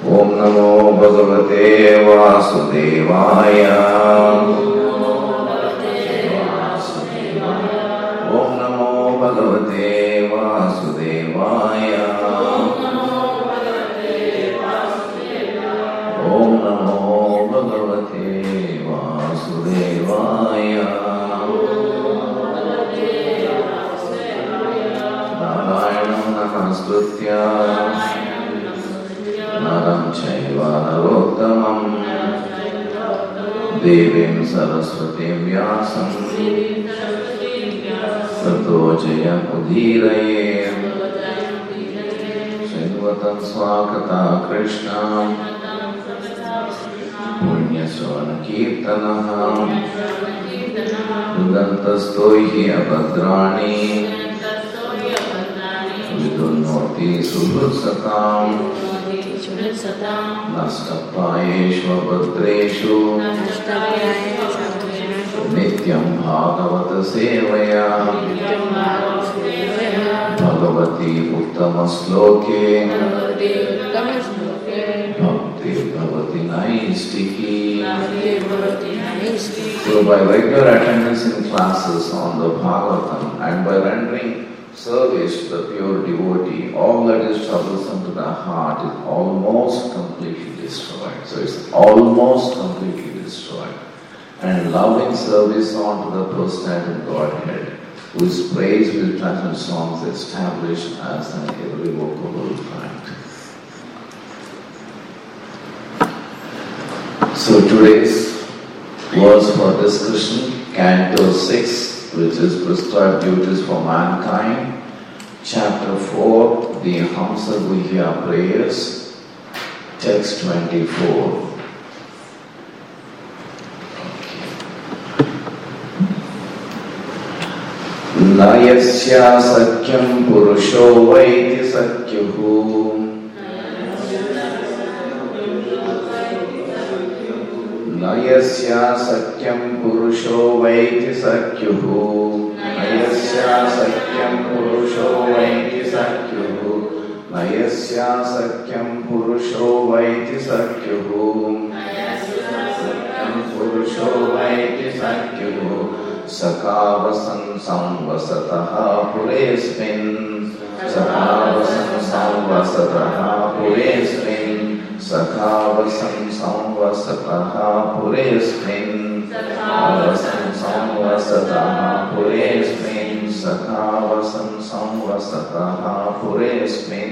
Om Namo Bhagavate Vasudevaya. Om Namo Bhagavate Vasudevaya. Om Namo Bhagavate Vasudevaya. Narayanam Namaskritya Naram Chaiva Narottamam Devim Saraswatim Vyasam Tato Jayam Udhiraye Srinvatam Swakata Krishna Punyasvana Kirtanaha Rudantastoihi Abhadrani Vidunnoti Subhutsatam Nastapayeshu Abhadreshu Nityam Bhagavata Sevaya Bhagavati Uttamasloke Bhakti Bhavati Naistiki. So by regular attendance in classes on the Bhagavatam and by rendering service to the pure devotee, all that is troublesome to the heart is almost completely destroyed. So it's almost completely destroyed. And loving service on to the personality of Godhead, whose praise will transcend songs established as an irrevocable fact. So today's verse for discussion, Canto 6, which is prescribed duties for mankind, Chapter 4, the Hamsa Guhya prayers, text 24. Nayasya sakyam purusho vaiti sakyuhu. Nayasya sakyam purusho vaiti sakyuhu. Nayasya sakyam purusho vaiti sakyuhu. Nayasya sakyam purusho vaiti sakyuhu. Sakyam purusho vaiti sakyuhu. Sakavasan samvasataha puresmin. Sakavasan samvasataha puresmin. Sakavasan samvasataha puresmin. Sakavasan samvasataha puresmin. Sakavasan samvasataha puresmin.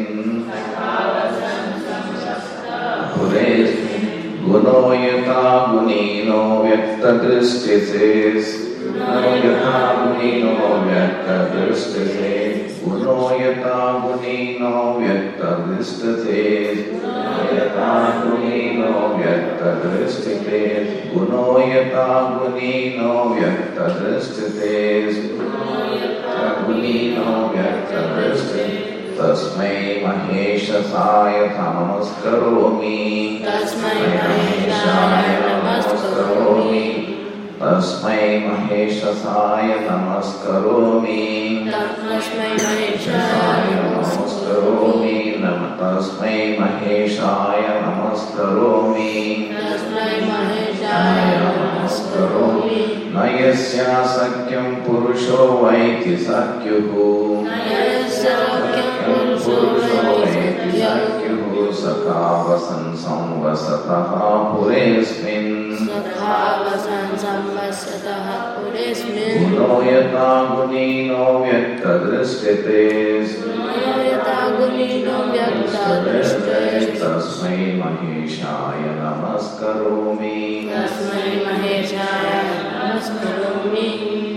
Puresmin. Gunoyata gunino vyaktadristises. Gunoyata gunino vyaktadristises. Gunoyata gunino vyaktadristises. Gunoyata gunino vyaktadristises. Gunoyata gunino vyaktadristises. Gunino vyaktadristises. Tasmai Maheshasaya Namaskaromi. Tasmai Maheshasaya Namaskaromi. Tasmai Maheshasaya Namaskaromi. Tasmai Maheshasaya Namaskaromi. Tasmai Maheshasaya Namaskaromi. Tasmai Maheshasaya Namaskaromi. Nayasya sakyam purusho vaiti sakyuhu. Sakavasan samvasataha puresmin. Sakavasan samvasataha puresmin. Gunoyata gunino vyaktadristites. Gunoyata gunino vyaktadristites. Tasmai Maheshaya Namaskaromi. Tasmai Maheshaya Namaskaromi.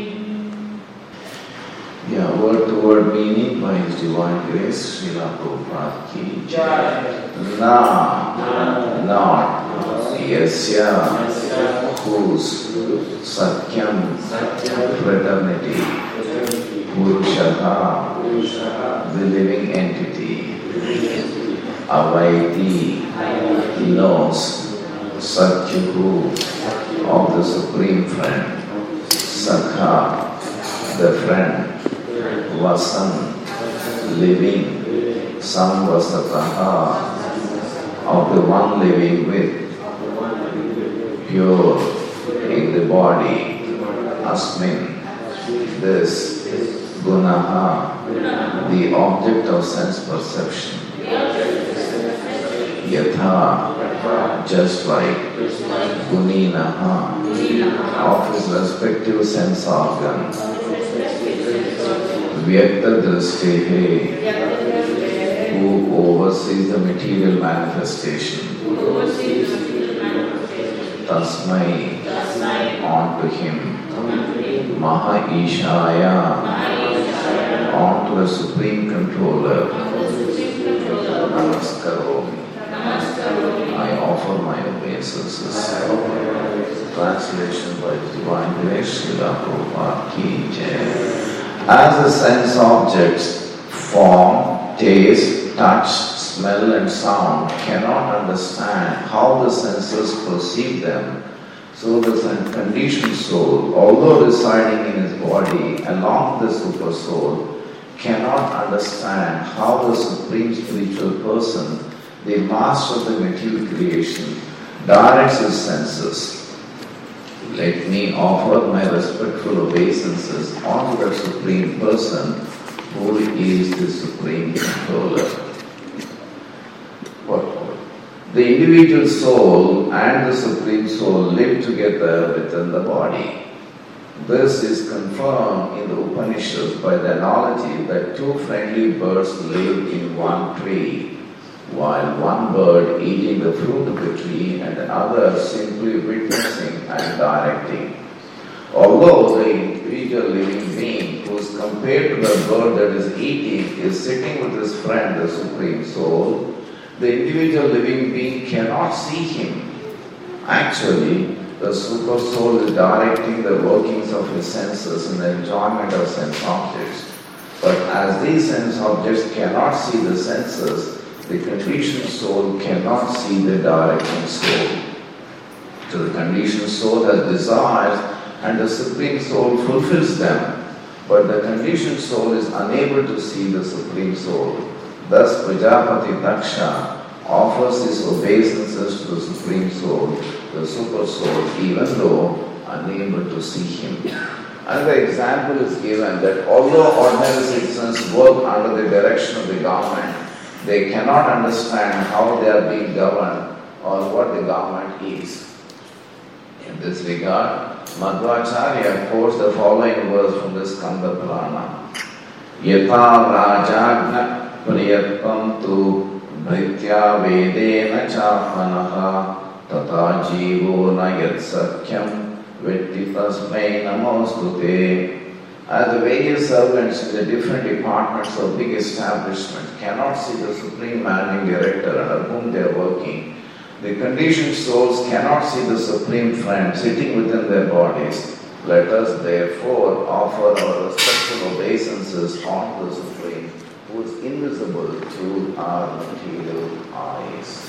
Yeah, word-to-word meaning by His Divine Grace, Srila Prabhupada ki jai. Na, not, yasya, whose, sakyam, fraternity, purushaha, the living entity, avaiti, knows, sakyuhu, of the Supreme Friend, sakha, the friend, vasan, living, samvasataha, of the one living with, pure in the body, asmin, this, gunaha, the object of sense perception, yatha, just like, guninaha, of his respective sense organ, vyakta dristihe, who oversees the material manifestation, tasmai, onto him, Maha Ishaya, onto the Supreme Controller, Namaskaromi, I offer my obeisances. Translation by Divine Grace, Srila Prabhupada Ki Jai. As the sense objects, form, taste, touch, smell and sound cannot understand how the senses perceive them, so the conditioned soul, although residing in his body along with the super soul, cannot understand how the supreme spiritual person, the master of the material creation, directs his senses. Let me offer my respectful obeisances unto the supreme person who is the supreme controller. The individual soul and the Supreme Soul live together within the body. This is confirmed in the Upanishads by the analogy that two friendly birds live in one tree, while one bird eating the fruit of the tree and the other simply witnessing and directing. Although the individual living being who is compared to the bird that is eating is sitting with his friend, the Supreme Soul, the individual living being cannot see him. Actually, the super soul is directing the workings of his senses in the enjoyment of sense objects. But as these sense objects cannot see the senses, the conditioned soul cannot see the directing soul. So the conditioned soul has desires and the Supreme Soul fulfills them. But the conditioned soul is unable to see the Supreme Soul. Thus, Prajapati Daksha offers his obeisances to the Supreme Soul, the Super Soul, even though unable to see him. Another example is given that although ordinary citizens work under the direction of the government, they cannot understand how they are being governed or what the government is. In this regard, Madhvacharya quotes the following verse from the Skanda Purana. Yatha Rajagna Priyatvam tu Bhritya Vedena Chapanaha Tata Jivo na Yat Sakyam Vetti Tasmai Namostute. As the various servants in the different departments of big establishment cannot see the Supreme Managing Director under whom they are working, the conditioned souls cannot see the Supreme Friend sitting within their bodies. Let us therefore offer our respectful obeisances unto the Supreme, who is invisible to our material eyes.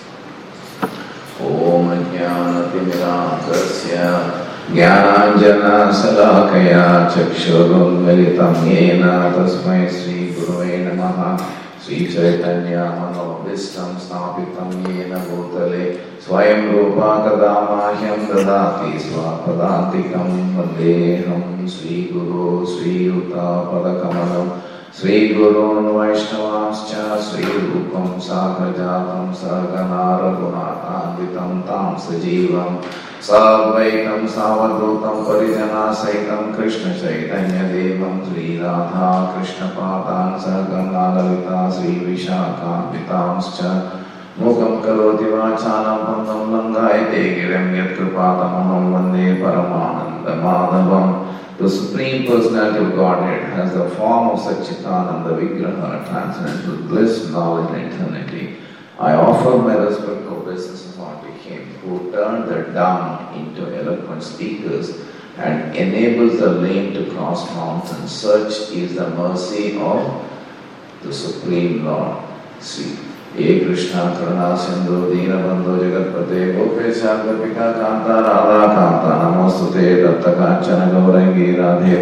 Om Jnana-Timirāṅ-Tasya Jnāna-Anjana Salakaya Chakshurunmilitam Yena Tasmai Sri Gurave Namaha Sri Chaitanya Manobhistam Snapitam Yena Bhutale Swayam Rupa Kadamahyam Dadati Swapadantikam Vandeham Sri Guru Sri Yuta Padakamalam Sri Gurun Vaishnavascha Sri Rupam Sagrajatam Saganara Gunatanvitam Tam Sajivam Savaitam Savadrutam Parijana Saitam Krishna Chaitanya Devam Sri Radha Krishna Padan Sagana Lalita Sri Vishakhampitamscha Mukam Karoti Vachanam Pandam Langayate Giram Yat Kripatamaham Vande Paramananda Madhavam. The Supreme Personality of Godhead has the form of Satchitananda Vigraha, transcendental bliss, knowledge and eternity. I offer my respectful obeisances unto Him who turned the dumb into eloquent speakers and enables the lame to cross mountains. Such is the mercy of the Supreme Lord. See. Ye Krishna Karuna Sindhu Dina Bandhu Jagatpate Gopesha Gopika Kanta Radha Kanta Namostute Datta Kanchana Gaurangi Radhe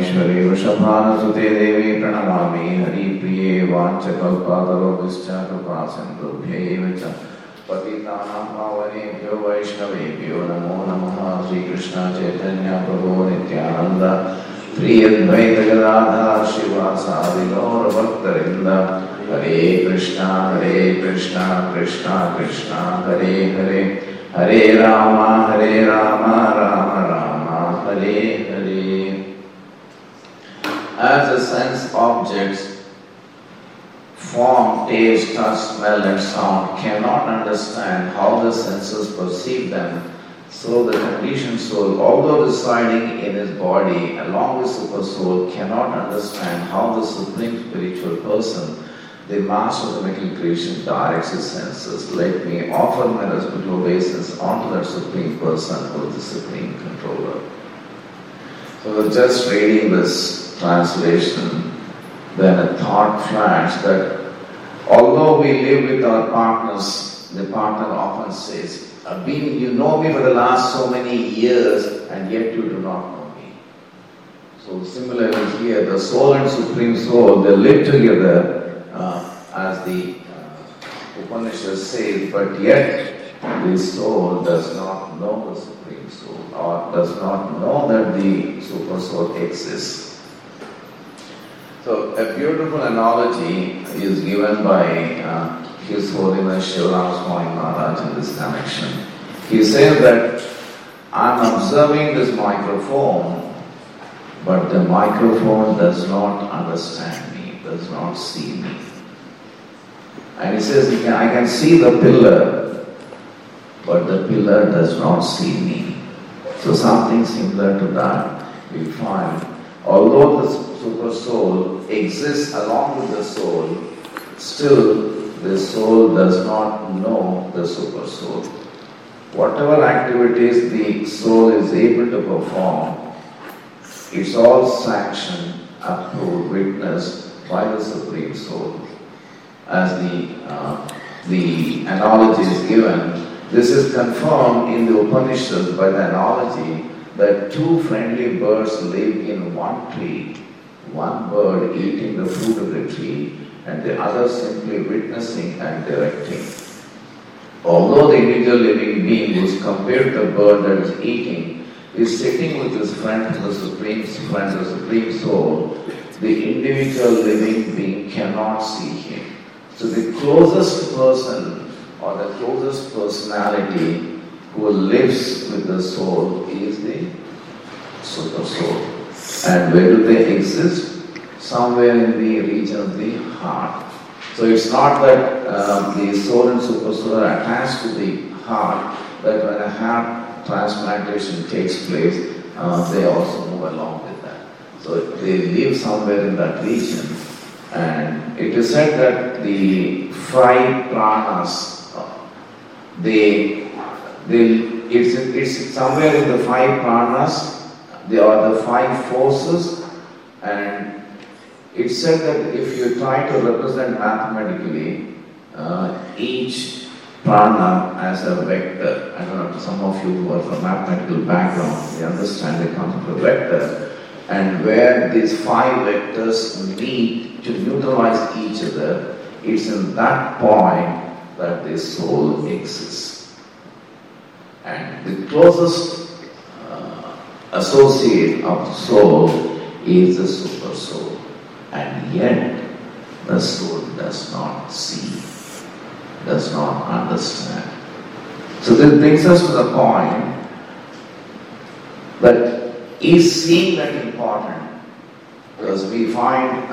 Vrindavaneshwari Vrishabhana Sute Devi Pranamami Hari Priye Vancha Kalpataro Vischa Sindhubhyev cha Patitanam Pavanebhyo Vaishnavebhyo Namo Namaha Sri Krishna Chaitanya Prabhu Nityananda Shri Advaita Gadadhar Shivasadi Gaura Bhaktarinda Hare Krishna Krishna Krishna Hare Hare Hare Rama Rama Rama Hare Hare. As the sense objects, form, taste, touch, smell and sound cannot understand how the senses perceive them, so the conditioned soul, although residing in his body along with super soul, cannot understand how the supreme spiritual person, the master of the material creation, directs his senses. Let me offer my respectful obeisance unto that supreme person who is the supreme controller. So we're just reading this translation, then a thought flashed that although we live with our partners, the partner often says, you know me for the last so many years and yet you do not know me. So similarly here, the soul and supreme soul, they live together as the Upanishad says, but yet the soul does not know the supreme soul or does not know that the super soul exists. So a beautiful analogy is given by His Holiness Shivaram Swami Maharaj in this connection. He says that I'm observing this microphone, but the microphone does not understand me, does not see me. And he says, I can see the pillar, but the pillar does not see me. So something similar to that we find. Although the super soul exists along with the soul, still the soul does not know the super soul. Whatever activities the soul is able to perform, it's all sanctioned, approved, witnessed by the Supreme Soul. As the analogy is given, this is confirmed in the Upanishads by the analogy that two friendly birds live in one tree, one bird eating the fruit of the tree and the other simply witnessing and directing. Although the individual living being who is compared to the bird that is eating is sitting with his friend, the Supreme Soul, the individual living being cannot see him. So the closest person or the closest personality who lives with the soul is the super soul. And where do they exist? Somewhere in the region of the heart. So it's not that the soul and super soul are attached to the heart, that when a heart transplantation takes place, they also move along with that. So they live somewhere in that region. And it is said that the five pranas, it's somewhere in the five pranas, they are the five forces, and it's said that if you try to represent mathematically each prana as a vector, I don't know, some of you who are from mathematical background, they understand the concept of vector, and where these five vectors meet to neutralize each other, it's in that point that the soul exists. And the closest associate of the soul is the super soul. And yet, the soul does not see, does not understand. So this brings us to the point that is seeing that important? Because we find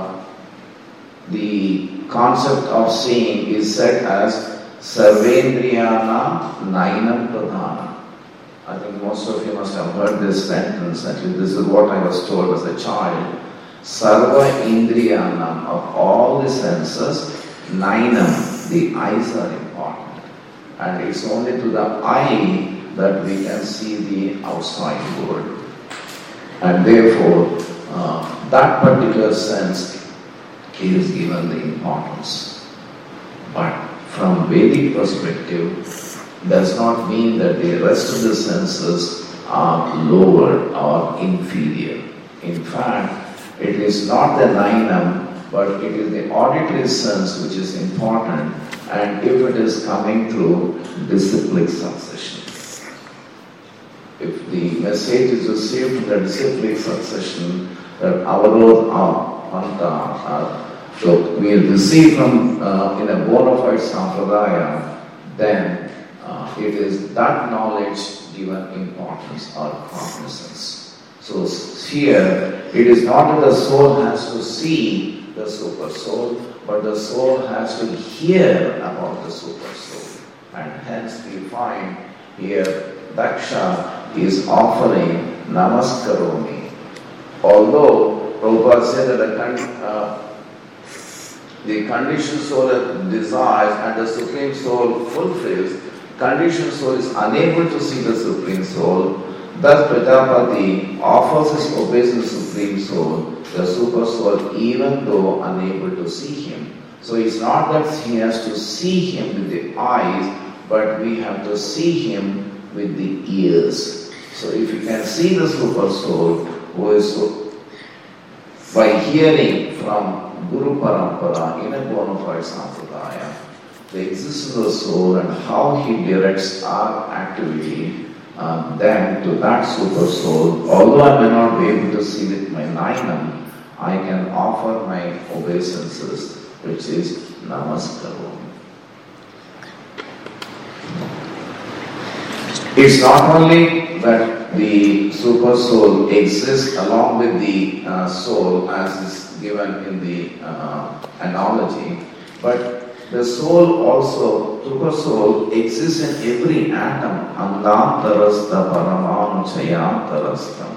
the concept of seeing is said as Sarvendriyana Nainam Pradhanam. I think most of you must have heard this sentence, at least this is what I was told as a child. Sarva Indriyanam, of all the senses, Nainam, the eyes are important. And it's only to the eye that we can see the outside world. And therefore, that particular sense is given the importance. But from Vedic perspective, does not mean that the rest of the senses are lower or inferior. In fact, it is not the Nainam but it is the auditory sense which is important, and if it is coming through disciplic succession. If the message is received from the disciplic succession, that Avarod Panta, so we receive from in a bona fide sampradaya, then it is that knowledge given importance or cognizance. So here, it is not that the soul has to see the super soul, but the soul has to hear about the super soul. And hence we find here Daksha is offering Namaskaromi. Although Prabhupada said that the conditioned soul desires and the Supreme Soul fulfills, conditioned soul is unable to see the Supreme Soul. Thus Prajapati offers his obeisance to the Supreme Soul, the Super Soul, even though unable to see him. So it's not that he has to see him with the eyes, but we have to see him with the ears. So if you can see the Super Soul, who is by hearing from Guru Parampara in a bona fide sampradaya, the existence of the soul and how he directs our activity, then to that super soul, although I may not be able to see with my nayanam, I can offer my obeisances, which is Namaskaram. It's not only that the super soul exists along with the soul as is given in the analogy, but the soul also, super soul, exists in every atom. Andantarasta paramanu chayantarastam.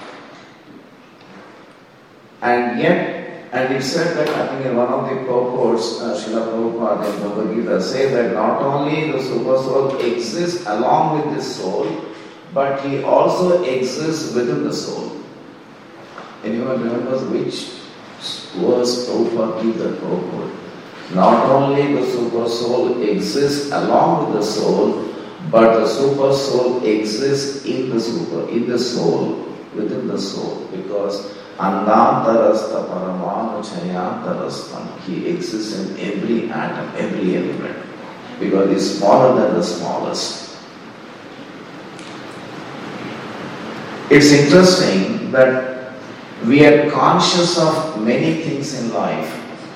And yet, and it said that, I think in one of the purports, Srila Prabhupada in Bhagavad Gita say that not only the super soul exists along with the soul, but he also exists within the soul. Anyone remembers which verse Prabhupada gives that purport? Not only the super soul exists along with the soul, but the super soul exists in the soul, within the soul, because Andantarasta Paramanu Chayantarastam, he exists in every atom, every element, because he is smaller than the smallest. It's interesting that we are conscious of many things in life.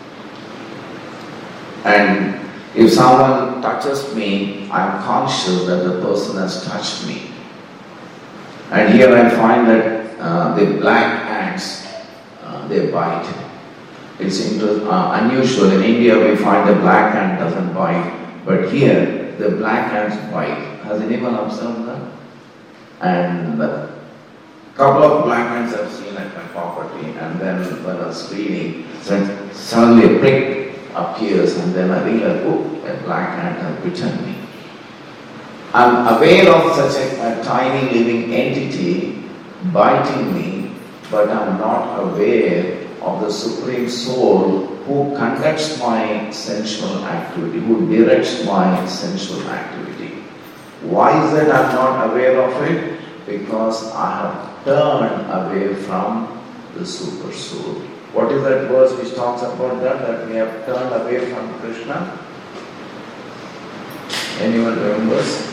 And if someone touches me, I am conscious that the person has touched me. And here I find that the black ants, they bite. It's unusual. In India we find the black ant doesn't bite, but here the black ants bite. Has anyone observed that? And a couple of black ants I've seen at my property, and then when I was reading, suddenly a prick appears, and then I realize, oh, a black ant has bitten me. I'm aware of such a tiny living entity biting me, but I'm not aware of the Supreme Soul who conducts my sensual activity, who directs my sensual activity. Why is that I'm not aware of it? Because I have turned away from the Super Soul. What is that verse which talks about that we have turned away from Krishna? Anyone remembers?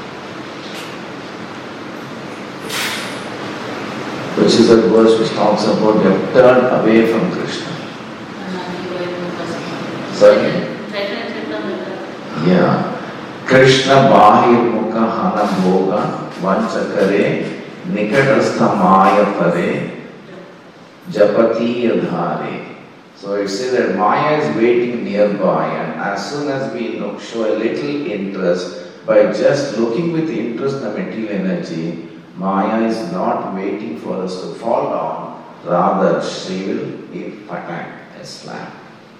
Which is that verse which talks about we have turned away from Krishna? Sorry? Yeah. Krishna Bahir Mukha Hana Bhoga Vanchakare Nikatastha Maya Pare Japati Adhare. So it says that Maya is waiting nearby, and as soon as we show a little interest, by just looking with interest in the material energy, Maya is not waiting for us to fall down, rather she will give patak, a slap.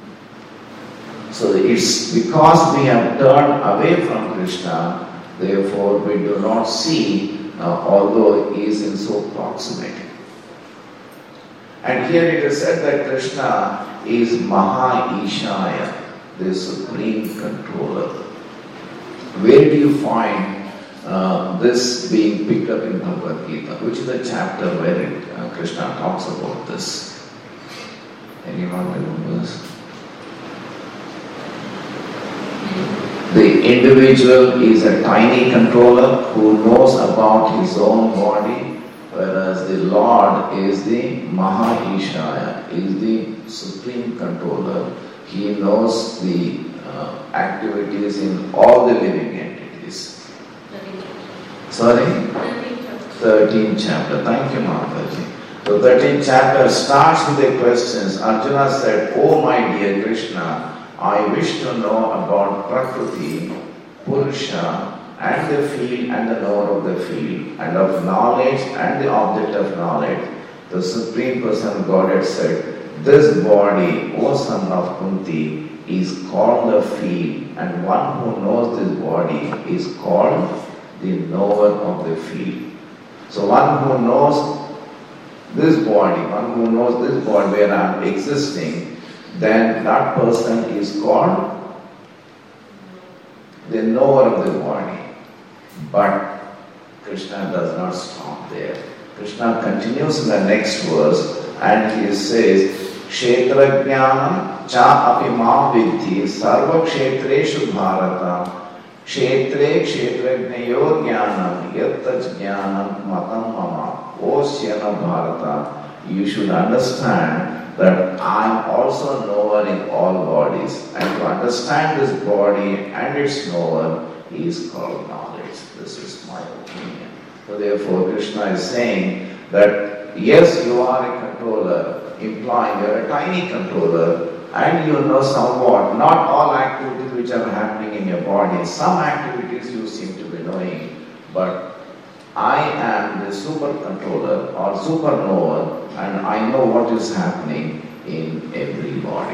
So it's because we have turned away from Krishna, therefore we do not see, although he is in so proximity. And here it is said that Krishna is Maha Ishaya, the supreme controller. Where do you find this being picked up in Bhagavad Gita? Which is the chapter where Krishna talks about this? Anyone remembers? The individual is a tiny controller who knows about his own body, whereas the Lord is the Maha-Ishaya, is the supreme controller. He knows the activities in all the living entities. Sorry? 13th chapter. Thank you, Mataji. So 13th chapter starts with the questions. Arjuna said, "Oh my dear Krishna, I wish to know about Prakriti, Purusha, and the field and the knower of the field, and of knowledge and the object of knowledge." The Supreme Person of Godhead said, "This body, O son of Kunti, is called the field, and one who knows this body is called the knower of the field." So one who knows this body where I am existing, then that person is called the knower of the body. But Krishna does not stop there. Krishna continues in the next verse and he says, "Kshetrajnana cha api mam vidhi sarva kshetreshu bharata kshetre kshetrajnayor jnanam yattaj jnanam matam mama." O Syana Bharata, you should understand that I am also knower in all bodies, and to understand this body and its knower is called knowledge. This is my opinion. So therefore Krishna is saying that yes, you are a controller, implying you are a tiny controller, and you know somewhat, not all activities which are happening in your body. Some activities you seem to be knowing, but I am the super controller or super knower, and I know what is happening in every body.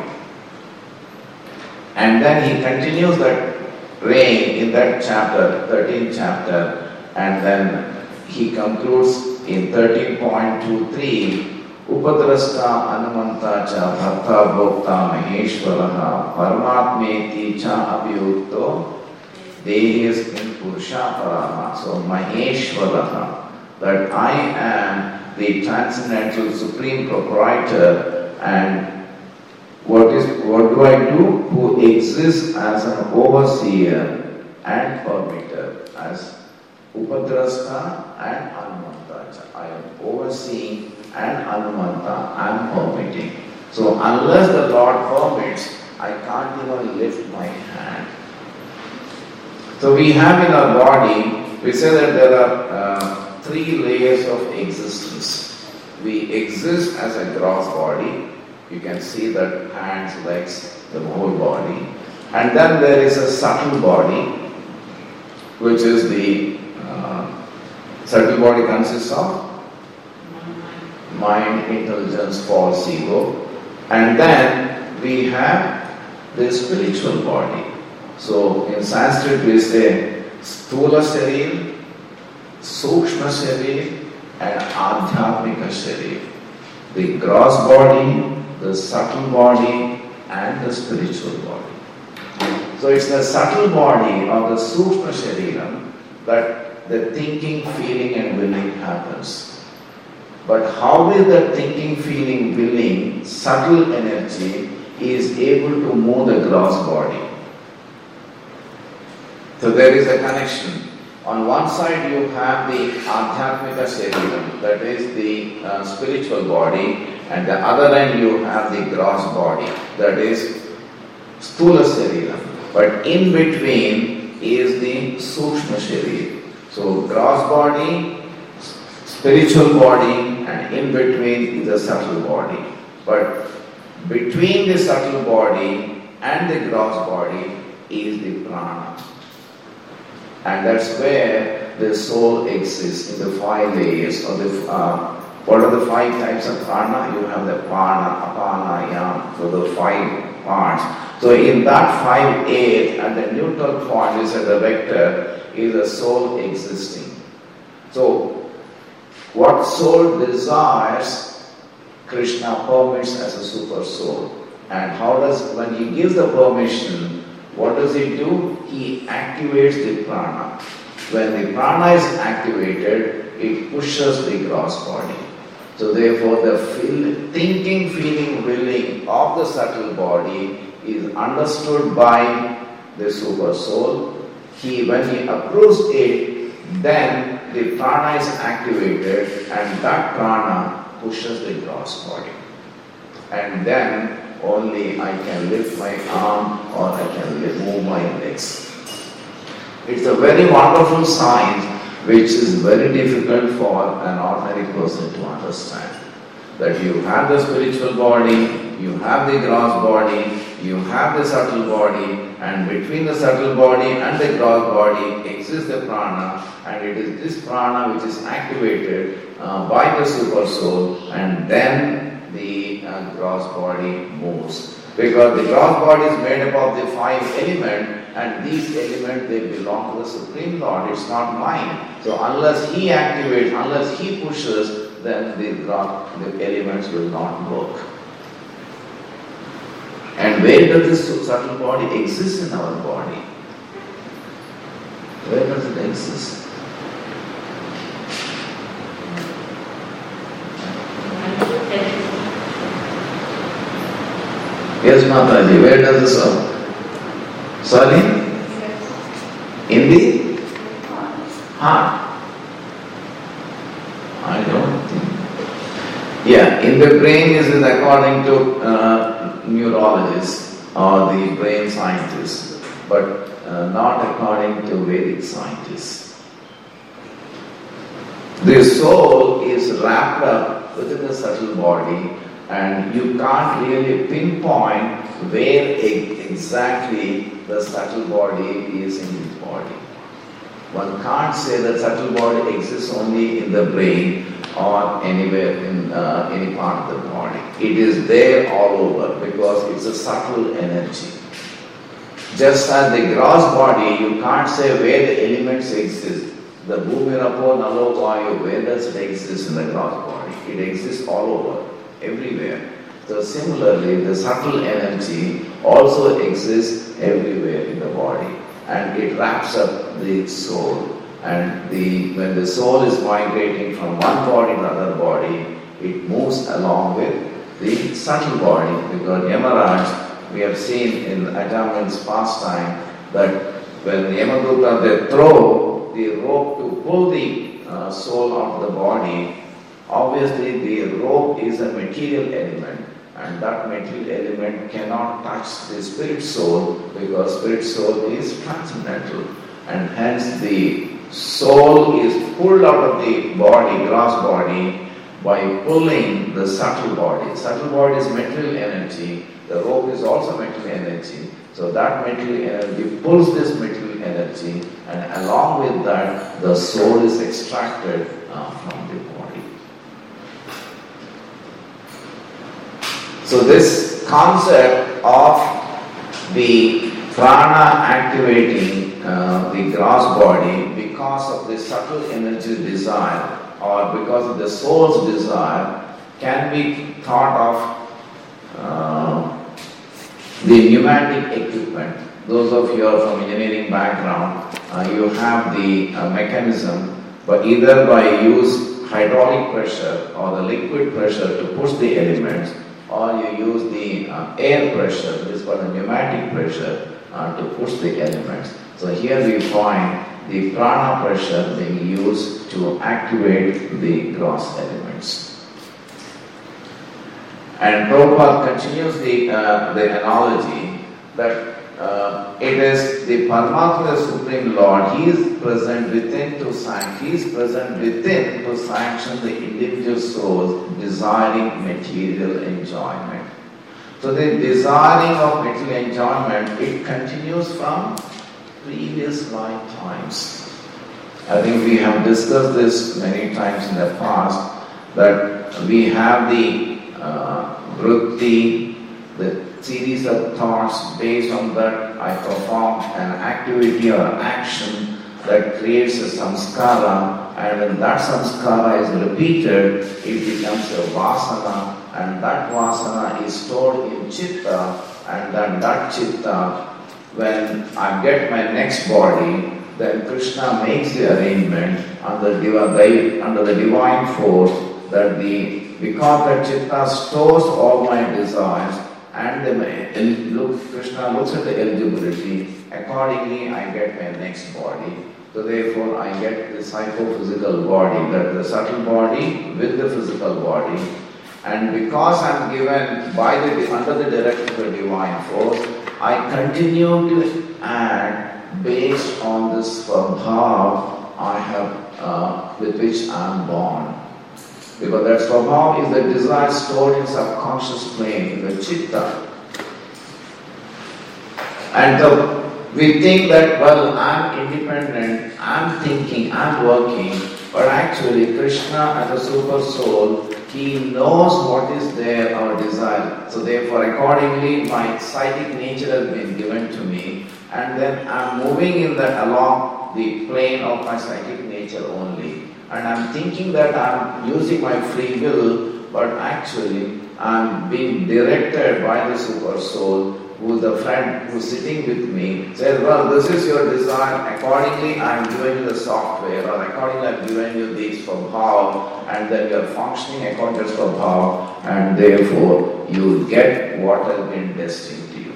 And then he continues that reign in that chapter, 13th chapter, and then he concludes in 13.23, "Upadrasta Anumanta cha bharta bhokta maheshwaraha paramatmeti cha abhyukto Dehesmin Purusha Paraha." So Maheshwaraha, that I am the transcendental supreme proprietor, and what do I do? Who exists as an overseer and permitter, as Upadrasta and Anumanta. I am overseeing and Anumanta, I am permitting. So unless the Lord permits, I can't even lift my hand. So we have in our body, we say that there are 3 layers of existence. We exist as a gross body. You can see that hands, legs, the whole body. And then there is a subtle body, which is the subtle body consists of mind, intelligence, false ego. And then we have the spiritual body. So in Sanskrit we say Sthula Sharir, Sukshma Sharir, and Adhyatmika Sharir. The gross body, the subtle body, and the spiritual body. So it's the subtle body of the Sukshma Shariram that the thinking, feeling, and willing happens. But how is the thinking, feeling, willing, subtle energy is able to move the gross body? So there is a connection. On one side you have the Adhyatmika Shariram, that is the spiritual body, and the other end you have the gross body, that is Sthula Shariram. But in between is the Sukshma Sharir. So gross body, spiritual body, and in between is the subtle body. But between the subtle body and the gross body is the prana. And that's where the soul exists in the 5 layers of the. What are the 5 types of prana? You have the prana, apana, yam. So the 5 parts. So in that 5/8, and the neutral point is at the vector, is the soul existing. So what soul desires, Krishna permits as a super soul. And how does, when he gives the permission, what does he do? He activates the prana. When the prana is activated, it pushes the gross body. So therefore the thinking, feeling, willing of the subtle body is understood by the super soul. When he approves it, then the prana is activated and that prana pushes the gross body. And then only I can lift my arm or I can move my legs. It's a very wonderful science which is very difficult for an ordinary person to understand. That you have the spiritual body, you have the gross body, you have the subtle body, and between the subtle body and the gross body exists the prana, and it is this prana which is activated by the super soul, and then the gross body moves. Because the gross body is made up of the 5 elements, and these elements, they belong to the Supreme Lord. It's not mine. So unless He activates, unless He pushes, then the elements will not work. And where does this subtle body exist in our body? Where does it exist? Yes, Mataji, where does this come? Sorry? In the heart. I don't think. Yeah, in the brain is according to neurologists or the brain scientists, but not according to Vedic scientists. The soul is wrapped up within the subtle body, and you can't really pinpoint where exactly the subtle body is in his body. One can't say that subtle body exists only in the brain or anywhere in any part of the body. It is there all over because it's a subtle energy. Just as the gross body, you can't say where the elements exist. The Bhumi Rapo Nalo Vayu, where does it exist in the gross body? It exists all over, everywhere. So similarly, the subtle energy also exists everywhere in the body, and it wraps up the soul. And when the soul is migrating from one body to another body, it moves along with the subtle body. Because Yamaraj, we have seen in Ajamin's pastime that when Yamaduta, they throw the rope to pull the soul out of the body, obviously the rope is a material element, and that material element cannot touch the spirit soul because spirit soul is transcendental, and hence the soul is pulled out of the body, gross body, by pulling the subtle body. Subtle body is material energy, the rope is also material energy. So that material energy pulls this material energy, and along with that, the soul is extracted from the body. So this concept of the prana activating the gross body because of the subtle energy desire or because of the soul's desire can be thought of the pneumatic equipment. Those of you who are from engineering background, you have the mechanism, but either by use hydraulic pressure or the liquid pressure to push the elements, or you use the air pressure, this is called the pneumatic pressure, to push the elements. So here we find the prana pressure being used to activate the gross elements. And Prabhupada continues the analogy that it is the Paramatma, the Supreme Lord. He is present within to sanction. He is present within to sanction the individual soul's desiring material enjoyment. So the desiring of material enjoyment, it continues from previous lifetimes. I think we have discussed this many times in the past, that we have the vritti, the series of thoughts. Based on that, I perform an activity or action that creates a samskara, and when that samskara is repeated, it becomes a vasana, and that vasana is stored in chitta, and then that chitta, when I get my next body, then Krishna makes the arrangement under the divine force that the because that chitta stores all my desires, and Krishna looks at the eligibility, accordingly I get my next body. So therefore I get the psychophysical body, that the subtle body with the physical body. And because I am given under the direction of the divine force, I continue to act based on this svabhav I have, with which I am born. Because that svabhav is the desire stored in subconscious plane, in the chitta. And we think that, well, I am independent, I am thinking, I am working, but actually Krishna as a super soul, he knows what is there, our desire. So therefore, accordingly, my psychic nature has been given to me, and then I am moving in that along the plane of my psychic nature only. And I am thinking that I am using my free will, but actually I am being directed by the super soul, who is the friend who is sitting with me, says, well, this is your desire, accordingly I am giving you the software, or accordingly I am giving you this svabhav, and then you are functioning according to svabhav, and therefore you get what has been destined to you.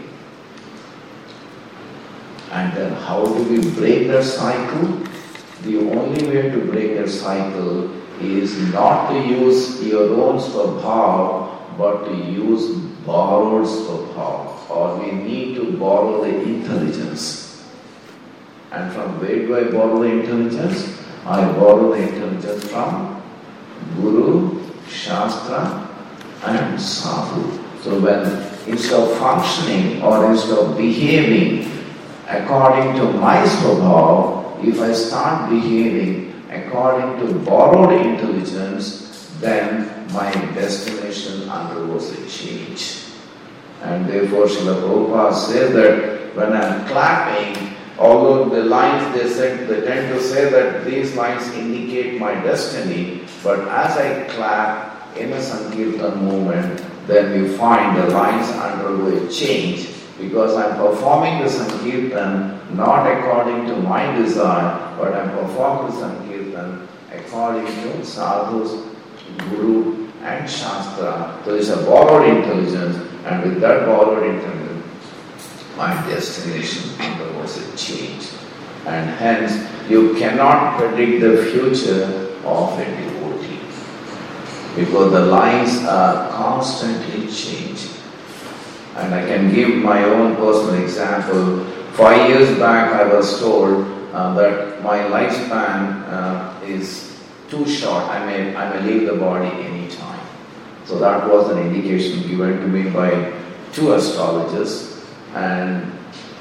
And then how do we break that cycle? The only way to break that cycle is not to use your own svabhav, but to use borrowed svabhav. Or we need to borrow the intelligence. And from where do I borrow the intelligence? I borrow the intelligence from Guru, Shastra and Sadhu. So when instead of functioning or instead of behaving according to my svabhav, if I start behaving according to borrowed intelligence, then my destination undergoes a change. And therefore Srila Prabhupada says that when I am clapping, although the lines they tend to say that these lines indicate my destiny, but as I clap in a Sankirtan movement, then we find the lines undergo a change, because I am performing the Sankirtan not according to my desire, but I am performing the Sankirtan according to Sadhu's, Guru and Shastra. So it's a borrowed intelligence, and with that borrowed intelligence, my destination undergoes a change. And hence, you cannot predict the future of a devotee, because the lines are constantly changing. And I can give my own personal example. 5 years back, I was told that my lifespan is too short. I may leave the body any time. So that was an indication given to me by 2 astrologers. And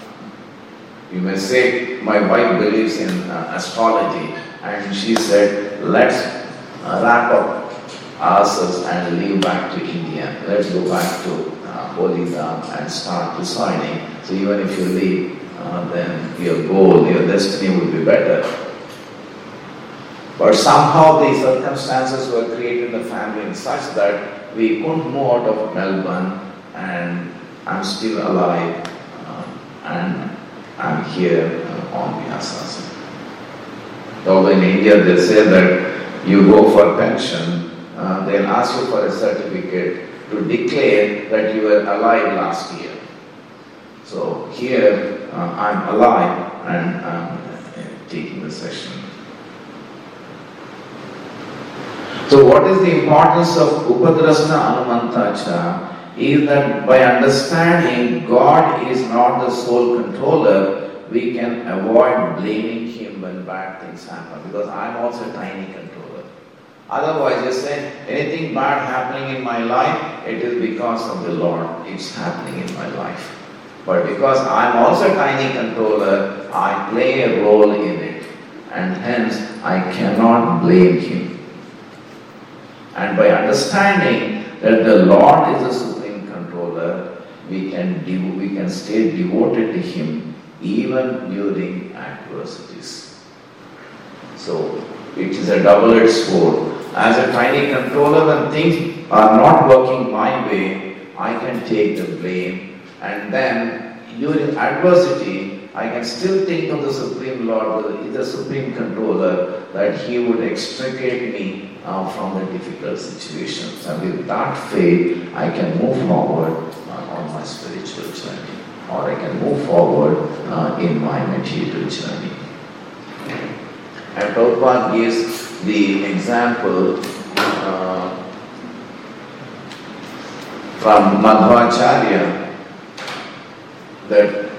you may say my wife believes in astrology, and she said, let's wrap up ourselves and leave back to India. Let's go back to Bolidam and start deciding. So even if you leave, then your goal, your destiny will be better. But somehow the circumstances were created in the family in such that we couldn't move out of Melbourne, and I'm still alive, and I'm here on Vyasasana. Although in India they say that you go for pension, they'll ask you for a certificate to declare that you were alive last year. So here I'm alive and I'm taking the session. So what is the importance of Upadrasna Anumantacha is that by understanding God is not the sole controller, we can avoid blaming Him when bad things happen, because I'm also a tiny controller. Otherwise you say, anything bad happening in my life, it is because of the Lord, it's happening in my life. But because I'm also a tiny controller, I play a role in it, and hence I cannot blame Him. And by understanding that the Lord is the supreme controller, we can stay devoted to Him even during adversities. So it is a double-edged sword. As a tiny controller, when things are not working my way, I can take the blame, and then during adversity, I can still think of the Supreme Lord, the Supreme Controller, that He would extricate me from the difficult situations. And with that faith, I can move forward on my spiritual journey, or I can move forward in my material journey. And Prabhupada gives the example from Madhvacharya that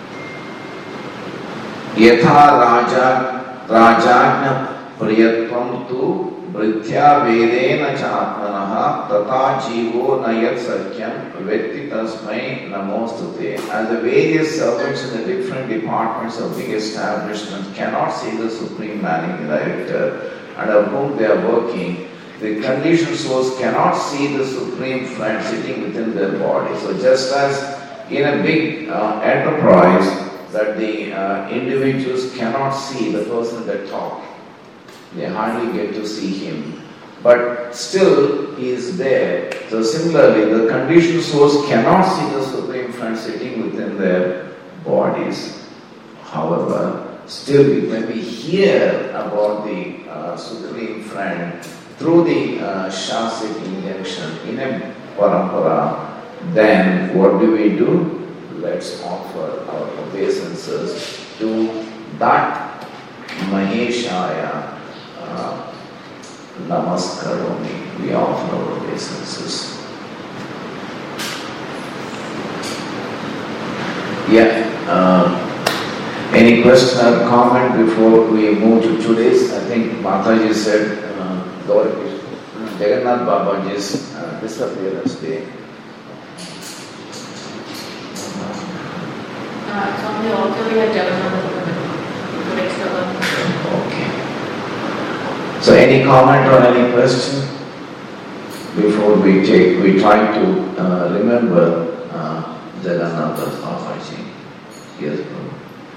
Yatha Rajagna Priyatvam tu Vritya Vedena Chatmanaha Tata Jivo Nayat Sakyam Vetti Tasmai Namostate. As the various servants in the different departments of big establishments cannot see the Supreme Managing Director under whom they are working, the conditioned souls cannot see the Supreme Friend sitting within their body. So just as in a big enterprise that the individuals cannot see the person that talk, they hardly get to see him, but still he is there. So similarly, the conditioned souls cannot see the Supreme Friend sitting within their bodies. However, still when we hear about the Supreme Friend through the Shastric injunction in a parampara, then what do? Let's offer our obeisances to that Maheshaya. Namaskaromi. We offer our obeisances. Any question or comment before we move to today's? I think Mataji said Jagannath Babaji's disappearance day. It's on the altar we have Jagannath Babaji. Okay. So any comment or any question before we try to remember Jagannath Babaji. Yes, Prabhu.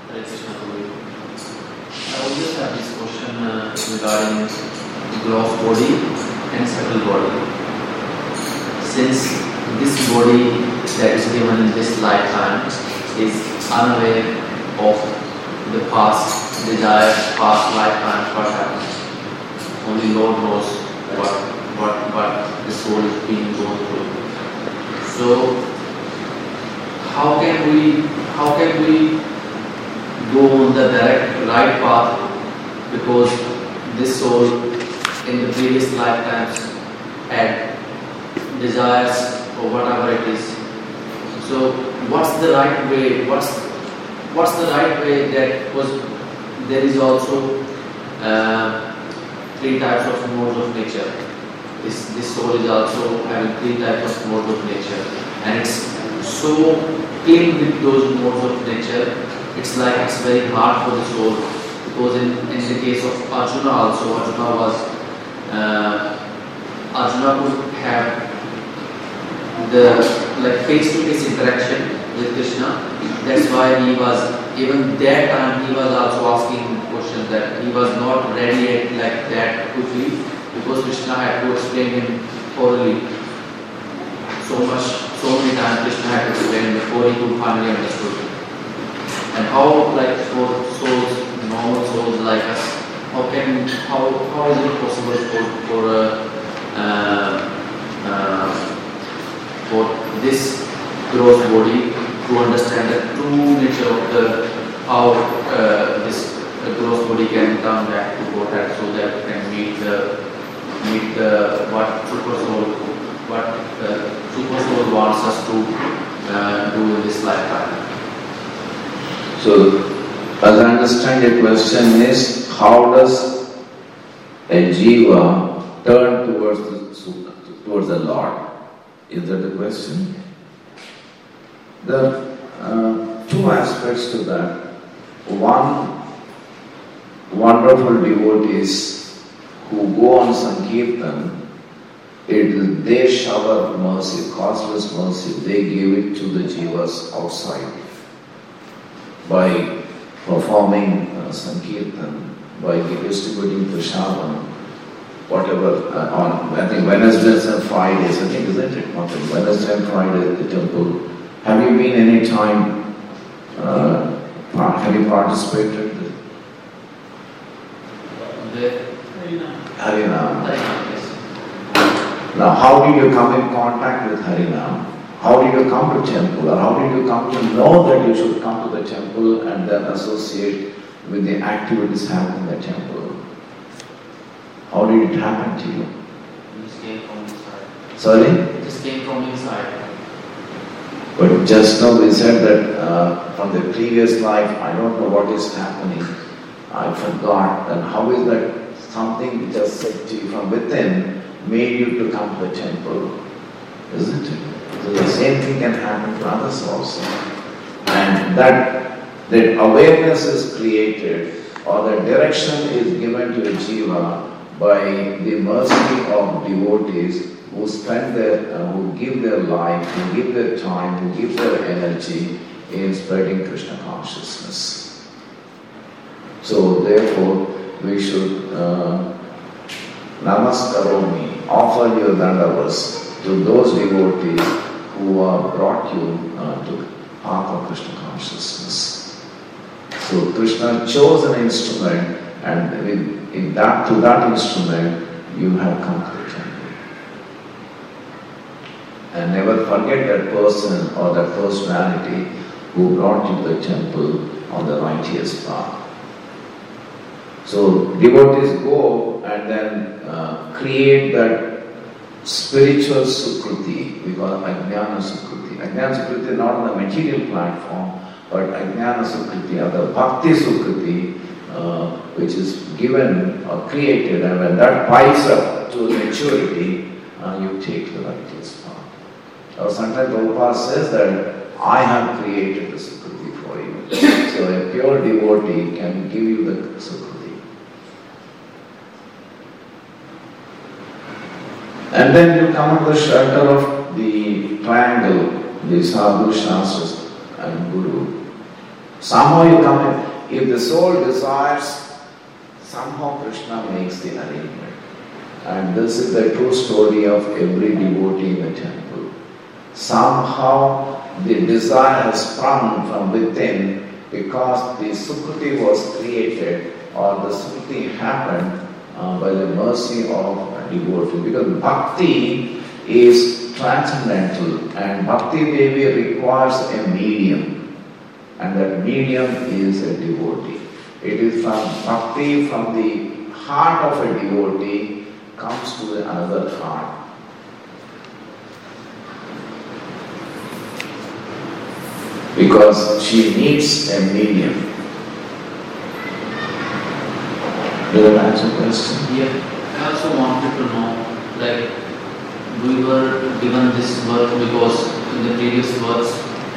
I always have this question regarding gross body and subtle body. Since this body that is given in this lifetime is unaware of the past desires, past lifetimes, what happens. Only Lord knows what the soul is being gone through. So how can we go on the right path, because this soul in the previous lifetimes had desires or whatever it is. So what's the right way? What's the right way? That was there is also three types of modes of nature. This soul is also having three types of modes of nature, and it's so clean with those modes of nature. It's like it's very hard for the soul, because in the case of Arjuna also, Arjuna could have the face-to-face interaction with Krishna. That's why even that time he was also asking questions, that he was not ready yet like that quickly, because Krishna had to explain him thoroughly. So many times Krishna had to explain before he could finally understood. And how, for souls, normal souls like us, how is it possible for this gross body to understand the true nature of how this gross body can come back to Godhead, so that it can meet what super soul wants us to do in this lifetime. So, as I understand your question is, how does a jiva turn towards the Lord? Is that the question? There are two aspects to that. One, wonderful devotees who go on Sankirtan, they shower mercy, causeless mercy, they give it to the jivas outside by performing Sankirtan, by distributing Prashadam, whatever, on I think Wednesdays and Fridays, I think, isn't it? Wednesday and Friday at the temple. Have you been any time, have you participated? Harinam. Harinam, yes. Now, how did you come in contact with Harinam? How did you come to temple? Or how did you come to know that you should come to the temple and then associate with the activities happening in the temple? How did it happen to you? It just came from inside. Sorry? It just came from inside. But just now we said that from the previous life, I don't know what is happening. I forgot. And how is that something which has said to you from within made you to come to the temple? Isn't it? So the same thing can happen to others also. And that awareness is created or the direction is given to a jiva by the mercy of devotees who who give their life, who give their time, who give their energy in spreading Krishna consciousness. So therefore, we should namaskaromi, offer your dandavas to those devotees who have brought you to path of Krishna consciousness. So Krishna chose an instrument, and to that instrument you have come to the temple. And never forget that person or that personality who brought you to the temple on the righteous path. So devotees go and then create that spiritual sukruti, we call it Ajnana Sukruti. Ajnana Sukruti not on the material platform, but Ajnana Sukruti or the Bhakti Sukruti, which is given or created, and when that piles up to maturity, you take the righteous path. Or sometimes Prabhupada says that I have created the Sukruti for you. So a pure devotee can give you the Sukruti. And then you come under the shelter of the triangle, the sadhu, shastras and guru. Somehow you come in. If the soul desires, somehow Krishna makes the arrangement. And this is the true story of every devotee in the temple. Somehow the desire has sprung from within because the Sukruti was created or the Sukruti happened by the mercy of a devotee. Because Bhakti is transcendental and Bhakti Devi requires a medium, and that medium is a devotee. It is from Bhakti, from the heart of a devotee comes to another heart. Because she needs a medium. Do you answer the question? Yeah. I also wanted to know, like, we were given this birth because in the previous births,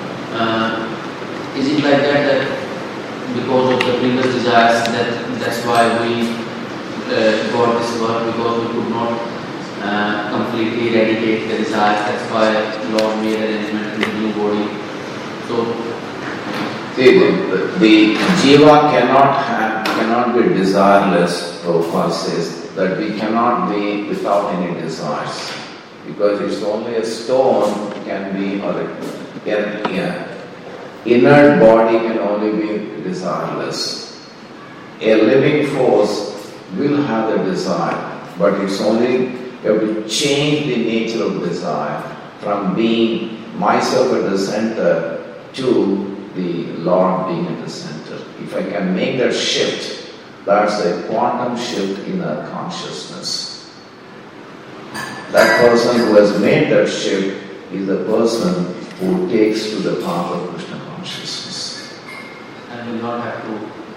is it like that because of the previous desires, that's why we got this birth, because we could not completely eradicate the desires, that's why Lord made arrangement in the new body. So, see, the jiva cannot be desireless. Prabhupada says that we cannot be without any desires, because it's only a stone can be, or an inert body can only be desireless. A living force will have the desire, but it's only you have to change the nature of desire from being myself at the center to the Lord being at the center. If I can make that shift, that's a quantum shift in our consciousness. That person who has made that shift is the person who takes to the path of Krishna consciousness. And will not have to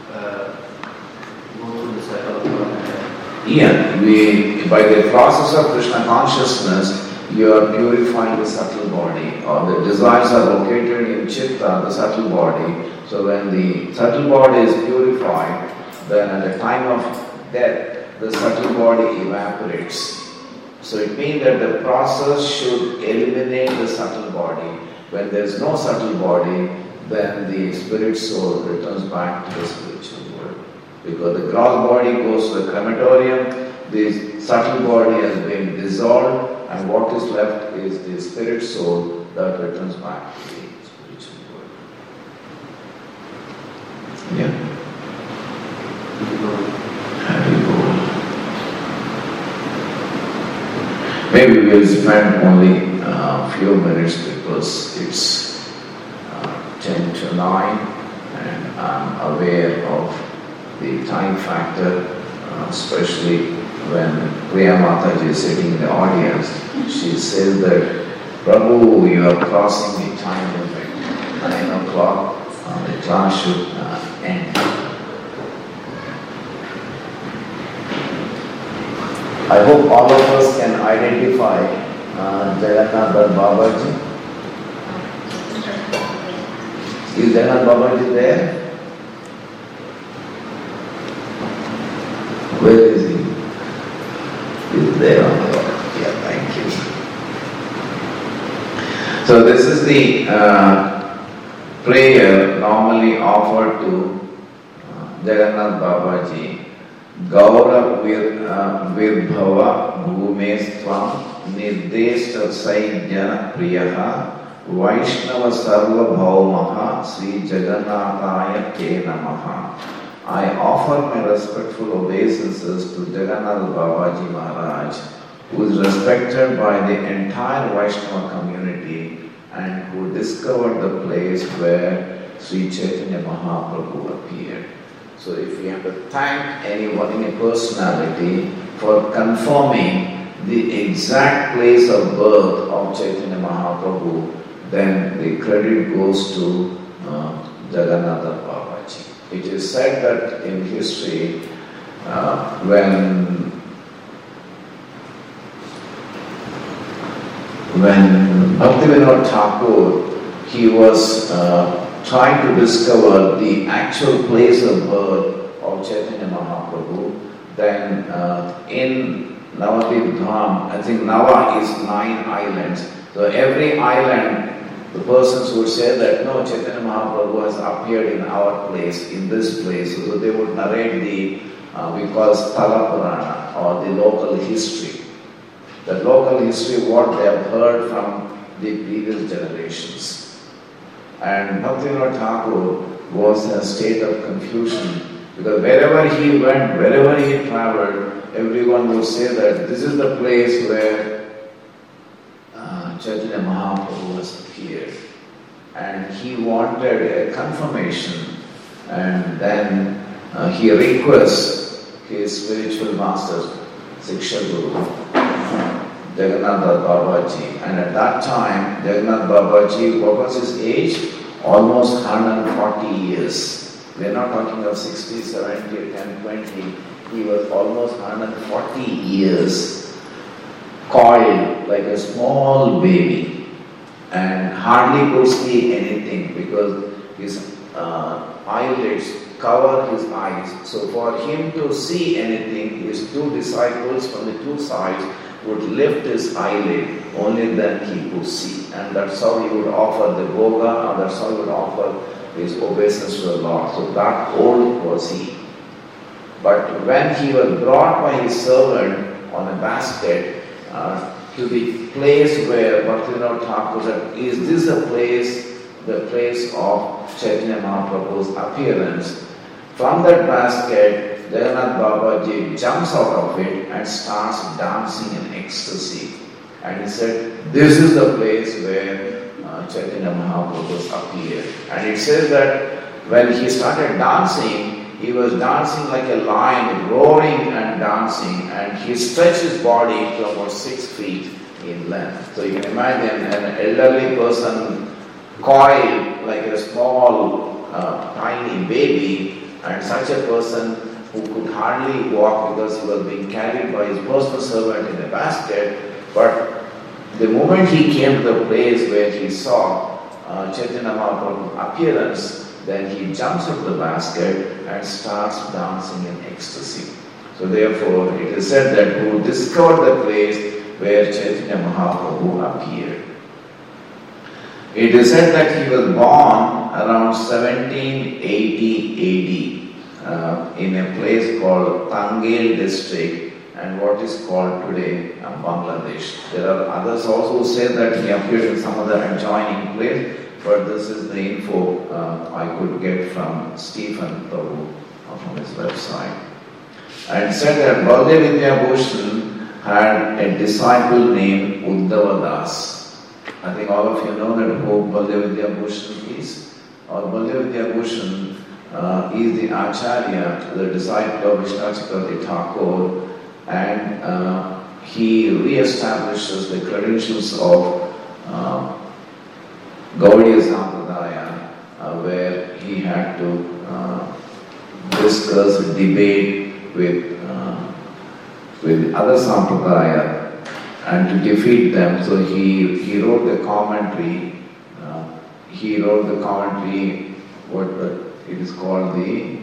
go through the cycle of birth. Yeah, by the process of Krishna consciousness, you are purifying the subtle body, or the desires are located in Chitta, the subtle body. So when the subtle body is purified, then at the time of death, the subtle body evaporates. So it means that the process should eliminate the subtle body. When there is no subtle body, then the spirit soul returns back to the spiritual world. Because the gross body goes to the crematorium, the subtle body has been dissolved, and what is left is the spirit soul that returns back to the spiritual world. Yeah. Happy Lord. Maybe we'll spend only a few minutes because it's 10 to 9 and I'm aware of the time factor, especially when Priya Mataji is sitting in the audience. She says that, Prabhu, you are crossing the time limit, 9 o'clock, the class should end. I hope all of us can identify Jagannath Babaji. Is Jagannath Babaji there? Where is he? He's there on the wall. Yeah, thank you. So this is the prayer normally offered to Jagannath Babaji. Gaura Virbhava Bhumestvam Nirdeshta Saidjana Priyaha Vaishnava Sarva Bhaumaha Sri Jagannathaya Te Namaha. I offer my respectful obeisances to Jagannath Babaji Maharaj, who is respected by the entire Vaishnava community and who discovered the place where Sri Chaitanya Mahaprabhu appeared. So if we have to thank anyone in a personality for confirming the exact place of birth of Chaitanya Mahaprabhu, then the credit goes to Jagannatha Babaji. It is said that in history, when Bhaktivinoda Thakur, he was trying to discover the actual place of birth of Chaitanya Mahaprabhu, then in Navadvip Dham, I think Nava is 9 islands. So every island, the persons would say that no, Chaitanya Mahaprabhu has appeared in our place, in this place. So they would narrate the, we call Sthala Purana, or the local history. The local history, what they have heard from the previous generations. And Bhaktivinoda Thakur was in a state of confusion because wherever he went, wherever he traveled, everyone would say that this is the place where Chaitanya Mahaprabhu has appeared. And he wanted a confirmation, and then he requests his spiritual master, Siksha Guru, Jagannath Babaji. And at that time, Jagannath Babaji, what was his age? Almost 140 years. We are not talking of 60, 70, 10, 20. He was almost 140 years, coiled like a small baby, and hardly could see anything because his eyelids cover his eyes. So for him to see anything, his 2 disciples from the 2 sides would lift his eyelid, only then he could see. And that's how he would offer the Bhoga, and that's how he would offer his obeisance to the Lord. So that old was he. But when he was brought by his servant on a basket to the place where Bhaktivinoda Thakur said, is this the place of Chaitanya Mahaprabhu's appearance? From that basket, Jagannath Babaji jumps out of it and starts dancing in ecstasy. And he said, this is the place where Chaitanya Mahaprabhu appeared. And it says that when he started dancing, he was dancing like a lion, roaring and dancing, and he stretched his body to about 6 feet in length. So you can imagine an elderly person coiled like a small, tiny baby, and such a person who could hardly walk because he was being carried by his personal servant in a basket. But the moment he came to the place where he saw Chaitanya Mahaprabhu's appearance, then he jumps out of the basket and starts dancing in ecstasy. So therefore, it is said that who discovered the place where Chaitanya Mahaprabhu appeared. It is said that he was born around 1780 AD in a place called Tangel district and what is called today Bangladesh. There are others also who say that he appeared in some other adjoining place, but this is the info I could get from Stephen Prabhu from his website. And said that Baldev Vidyabhushan had a disciple named Uddhava Das. I think all of you know that who Baldev Vidyabhushan is. Or Baldev Vidyabhushan is the Acharya, the disciple of Vishnu Chakravarti Thakur, and he re-establishes the credentials of Gaudiya Sampradaya, where he had to discuss, debate with other Sampradaya and to defeat them. So he wrote the commentary. What it is called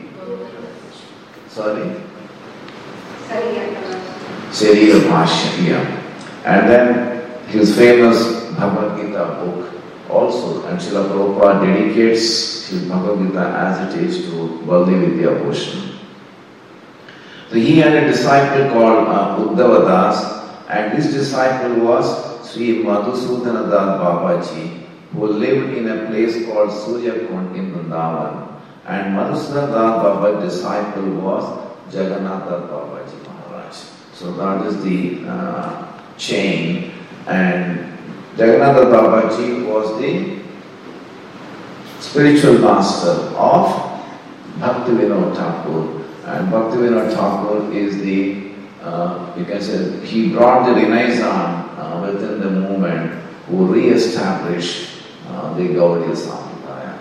Sharira Bhashya, yeah. And then his famous Bhagavad Gita book also, and Srila Prabhupada dedicates his Bhagavad Gita as it is to Baldev Vidyabhushan. So he had a disciple called Uddhava Das, and this disciple was Sri Madhusudana Das Babaji, who lived in a place called Surya Kund in Vrindavan. And Madhusudana Das Baba's disciple was Jagannath Das Babaji Maharaj. So that is the chain. And Jagannath Das Babaji was the spiritual master of Bhaktivinoda Thakur. And Bhaktivinoda Thakur is the, you can say, he brought the Renaissance within the movement, who re-established the Gaudiya Sampradaya.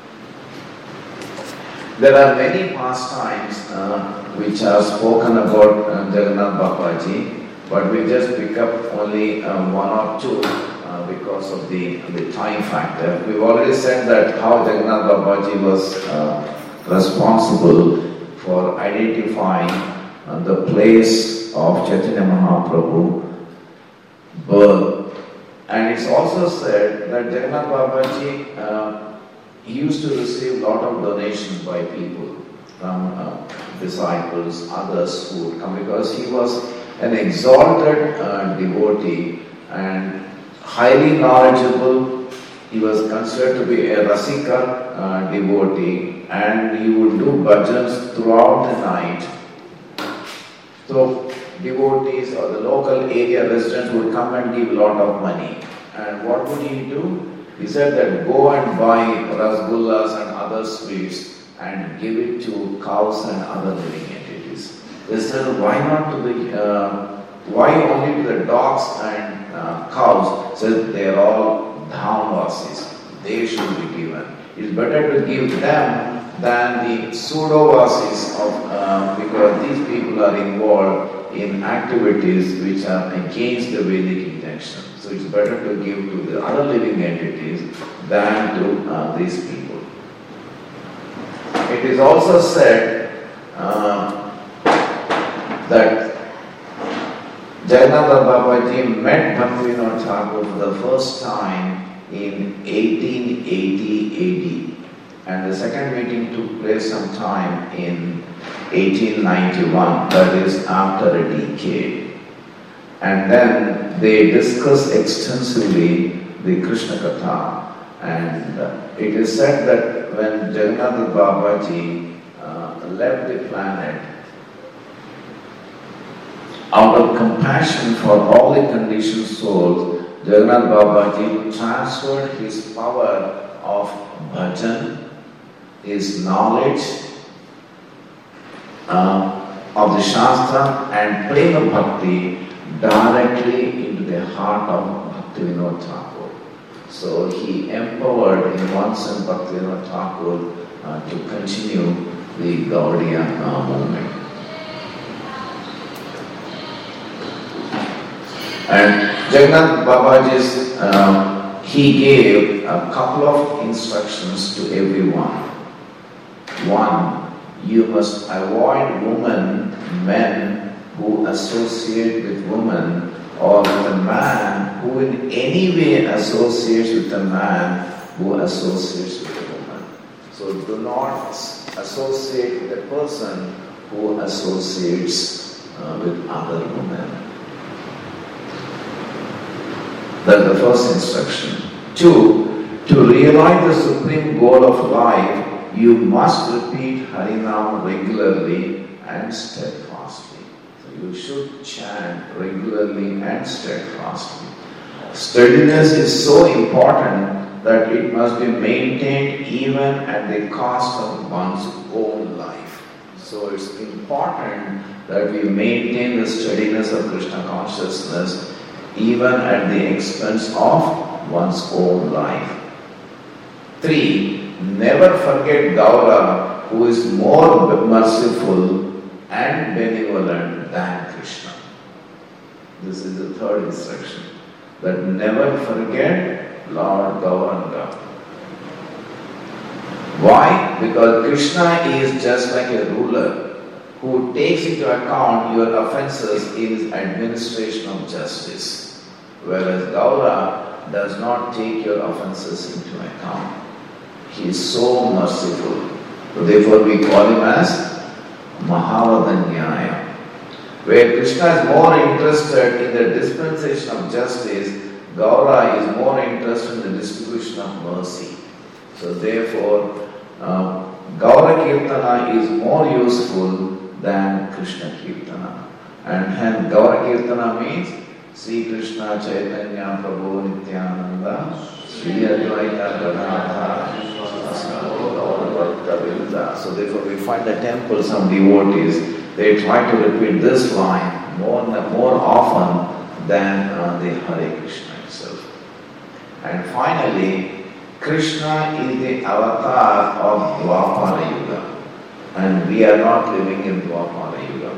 There are many pastimes which are spoken about Jagannath Babaji, but we just pick up only one or two because of the time factor. We've already said that how Jagannath Babaji was responsible for identifying the place of Chaitanya Mahaprabhu birth. And it's also said that Jagannath Babaji, he used to receive a lot of donations by people, from disciples, others who would come, because he was an exalted devotee and highly knowledgeable. He was considered to be a Rasika devotee, and he would do bhajans throughout the night. So devotees or the local area residents would come and give a lot of money. And what would he do? He said that go and buy rasgullas and other sweets and give it to cows and other living entities. They said, why not to the, why only to the dogs and cows? Said they are all dhamvasis. They should be given. It's better to give them than the pseudovasis of, because these people are involved in activities which are against the Vedic intention. So it's better to give to the other living entities than to these people. It is also said that Jagannath Babaji met Bhaktivinoda Thakur for the first time in 1880 AD, and the second meeting took place sometime in 1891, that is after a decade. And then they discussed extensively the Krishna Katha, and it is said that when Jagannath Babaji left the planet, out of compassion for all the conditioned souls, Jagannath Babaji transferred his power of bhajan, his knowledge of the Shastra and Prema Bhakti directly into the heart of Bhaktivinoda Thakur. So he empowered in one sense Bhaktivinoda Thakur to continue the Gaudiya movement. And Jagannath Babaji's, he gave a couple of instructions to everyone. One, you must avoid men who associate with women, or with a man who in any way associates with a man who associates with a woman. So do not associate with a person who associates with other women. That's the first instruction. 2, to realize the supreme goal of life, you must repeat Harinam regularly and steadfastly. So you should chant regularly and steadfastly. Steadiness is so important that it must be maintained even at the cost of one's own life. So it's important that we maintain the steadiness of Krishna consciousness even at the expense of one's own life. 3. Never forget Gaura, who is more merciful and benevolent than Krishna. This is the third instruction. That never forget Lord Gauranga. Why? Because Krishna is just like a ruler who takes into account your offenses in his administration of justice, whereas Gaura does not take your offenses into account. He is so merciful. So therefore we call him as Mahavadanyaya. Where Krishna is more interested in the dispensation of justice, Gaura is more interested in the distribution of mercy. So therefore, Gaura Kirtana is more useful than Krishna Kirtana. And hence Gaura Kirtana means Sri Krishna Chaitanya Prabhu Nityananda Sri Advaita Gadadhara. So therefore we find the temple, some devotees, they try to repeat this line more often than the Hare Krishna itself. And finally, Krishna is the avatar of Dwapara Yuga, and we are not living in Dwapara Yuga.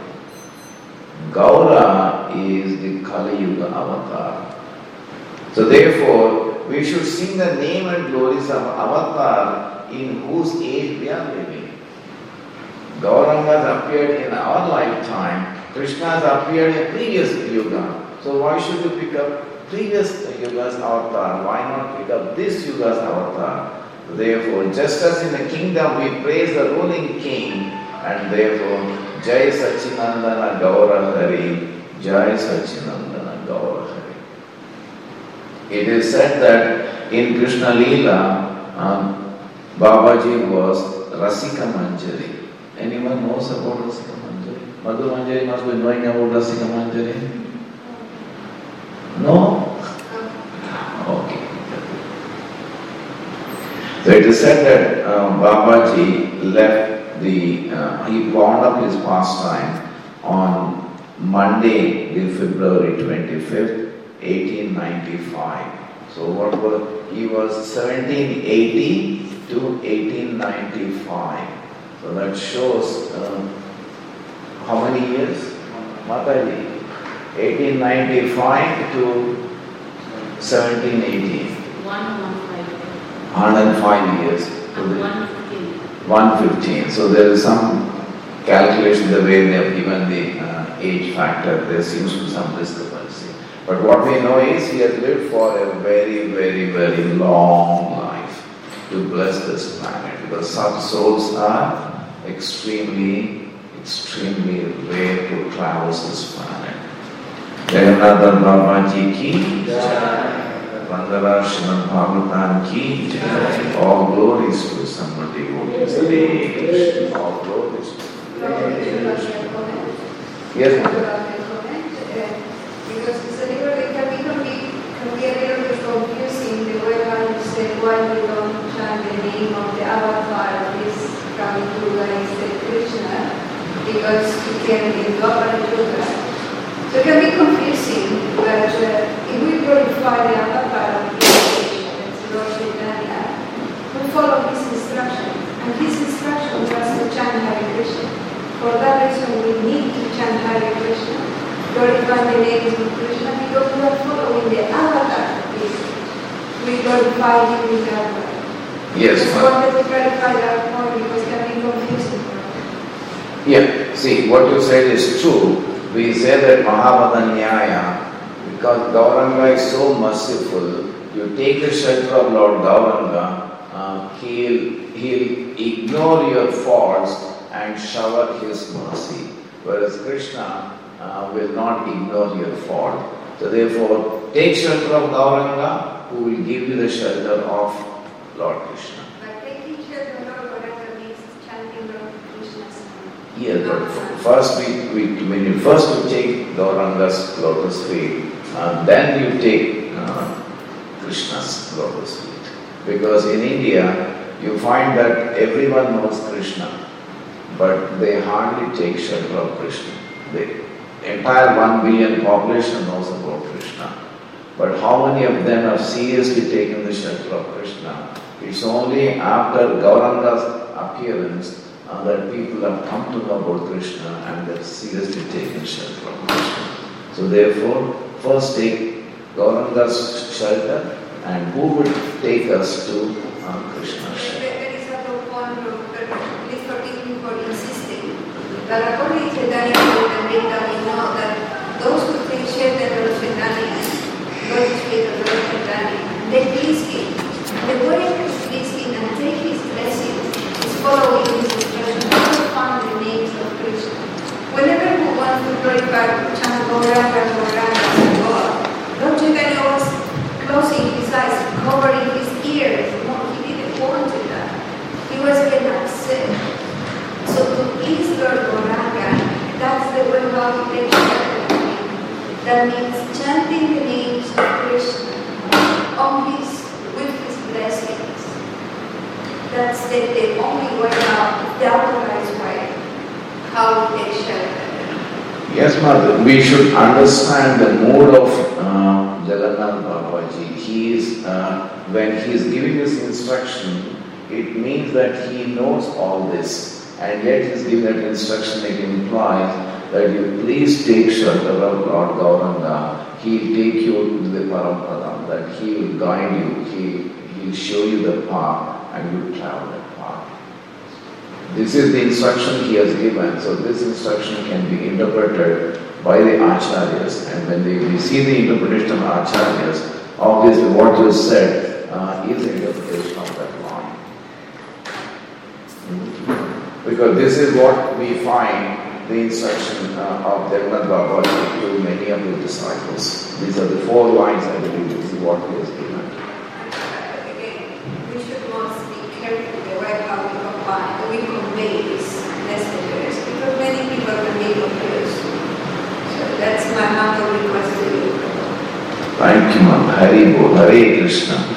Gaura is the Kali Yuga avatar. So therefore, we should sing the name and glories of avatar in whose age we are living. Gauranga has appeared in our lifetime, Krishna has appeared in previous yuga. So why should you pick up previous yuga's avatar? Why not pick up this yuga's avatar? Therefore, just as in the kingdom we praise the ruling king, and therefore, Jai Sachinandana Gaura Hari, Jai Sachinandana Gaura Hari. It is said that in Krishna Leela, Babaji was Rasika Manjari. Anyone knows about Rasika Manjari? Madhu Manjari must be knowing about Rasika Manjari. No? Okay. So it is said that Babaji left he wound up his pastime on Monday, February 25th, 1895. So he was 1780 to 1895. So that shows how many years? Mataji? 1895 to 1780. 105 years. 115. So there is some calculation the way they have given the age factor. There seems to be some discrepancy. But what we know is he has lived for a very, very, very long life to bless this planet, because such souls are extremely, extremely rare to traverse this planet. Jagannath Babaji ki Jai. Vandara Srimad Bhagavatam ki Jai. All glories to somebody who is the all glories to yes, ma'am. Because it's a little bit, can be a little bit confusing the way I said why we don't chant the name of the avatar of this coming to like Krishna, because he came in Dwapara Yuga. So it can be confusing, but if we glorify the avatar of Krishna, that's Lord Chaitanya, we follow his instruction, and his instruction was to chant Hare Krishna. For that reason, we need to chant Hare Krishna. Glorify the name of Krishna, because we are following the avatar of Krishna. We glorify him in that way. Yes, I just wanted to clarify that point because it can be confusing. Yeah, see, what you said is true. We say that Mahavadanyaya, because Gauranga is so merciful, you take the shelter of Lord Gauranga, he'll ignore your faults and shower his mercy. Whereas Krishna will not ignore your fault. So therefore, take shelter of Gauranga, who will give you the shelter of Lord Krishna. But taking shelter of Lord Gauranga means chanting Lord Krishna's name. Yes, but first when you first take Gauranga's lotus feet, then you take Krishna's lotus feet. Because in India, you find that everyone knows Krishna, but they hardly take shelter of Krishna. The entire 1 billion population knows about Krishna. But how many of them have seriously taken the shelter of Krishna? It's only after Gauranga's appearance that people have come to know about Krishna and they've seriously taken shelter of Krishna. So therefore, first take Gauranga's shelter, and who would take us to Krishna's shelter? There is a point of please forgive me for insisting, but according to Chaitanya Charitamrita, we know that those who take shelter of Chaitanya, those who take the Lord Chaitanya, they please him. The way to please him and take his blessings is following his instruction, not find the names of Krishna. Whenever we want to pray back to chant Gauranga, Gauranga, God, Lord Chaitanya was closing his eyes, covering his ears. No, he didn't want that. He was getting upset. So to please Lord Gauranga, that's the way how he takes shelter of him. That means chanting the names of Krishna with his blessings. That's the only way how, the authorized way, how we take shelter. Yes, Mother, we should understand the mood of Jagannath Babaji. He is, when he is giving this instruction, it means that he knows all this, and yet he is giving that instruction. It implies that you please take shelter of Lord Gauranga. He will take you to the Paramparam, that he will guide you, he will show you the path, and you will travel that path. This is the instruction he has given, so this instruction can be interpreted by the Acharyas, and when we see the interpretation of Acharyas, obviously what you said is the interpretation of that line. Because this is what we find the instruction of Jagannath Babaji to many of his disciples. These are the 4 lines, I believe, this is what he has given. Again, we should most be careful the way how we convey these messages, because many people can be confused. So that's my humble request to you. Thank you, Ma'am. Hari Bol, Hare Krishna.